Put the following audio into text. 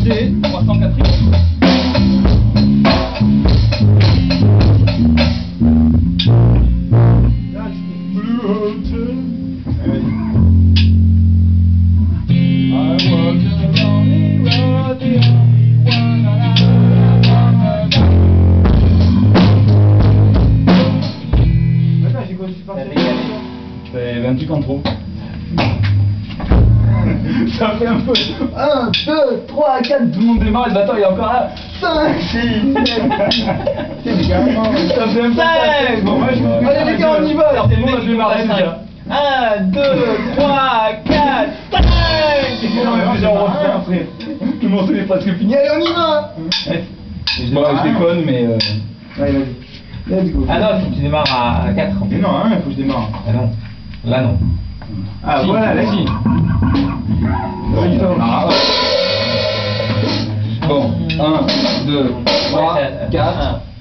HD 304. Ça fait un petit en trop. Ça fait un peu 1, 2, 3, 4, tout le monde démarre, le batteur il est encore là. 5, 6, 7, ça fait un peu 5. Bon, allez les gars, on y va. Alors, tout le monde a démarré déjà. 1, 2, 3, 4, 5. Non, déjà on refait après. Tout le monde est presque fini. Allez, on y va. Bon, je déconne, mais. Allez, vas-y. Let's go. Ah non, il faut que tu démarres à 4. Mais non, hein, il faut que je démarre. Ah non. Là non. Ah si, voilà, là si. Ah, bon, 1, 2, 3, 4.